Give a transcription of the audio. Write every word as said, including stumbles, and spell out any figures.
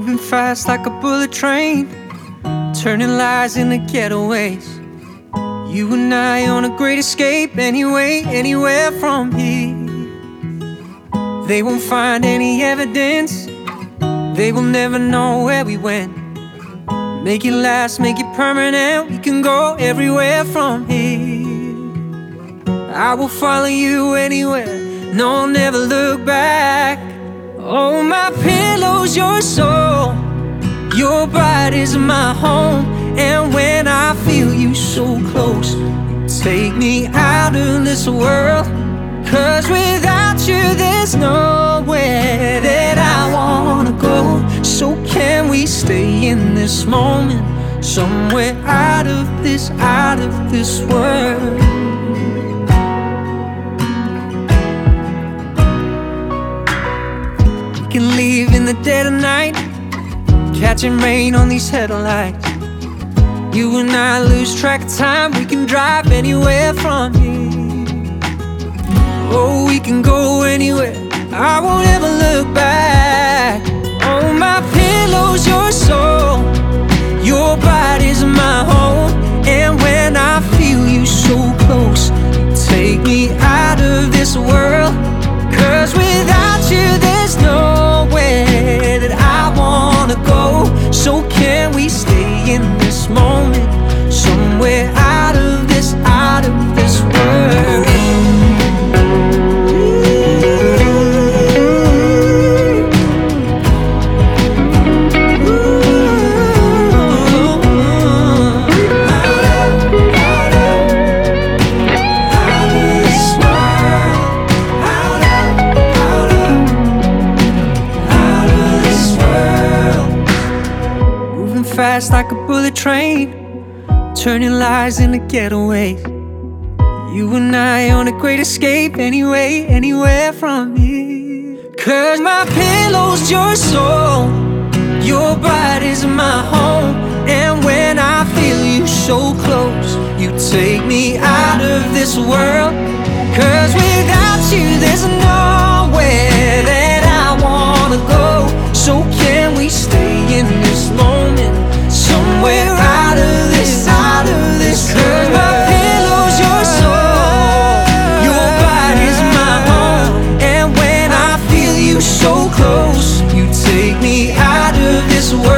moving fast like a bullet train, turning lies into getaways. You and I on a great escape, anyway, anywhere from here. They won't find any evidence, they will never know where we went. Make it last, make it permanent, we can go everywhere from here. I will follow you anywhere, no, I'll never look back. Oh, my pillow's your soul, your body's my home. And when I feel you so close, you take me out of this world. Cause without you there's nowhere that I wanna go. So can we stay in this moment, somewhere out of this, out of this world? We can leave in the dead of night, catching rain on these headlights. You and I lose track of time, we can drive anywhere from here. Oh, we can go anywhere, I won't ever look back. Oh, my pillow's your soul, your body's my home. And when I feel you so close, you take me out of this world. Cause without you there's nowhere that I wanna go. So can we stay in this moment, somewhere out of this, out of this world? Fast like a bullet train, turning lies into getaways. You and I on a great escape, anyway, anywhere from here. Cause my pillow's your soul, your body's my home. And when I feel you so close, you take me out of this world. Cause without you there's nowhere that I wanna go. So can we stay in this moment, somewhere out of this, out of this. Cause my pillow's your soul, your body's my home. And when I feel you so close, you take me out of this world.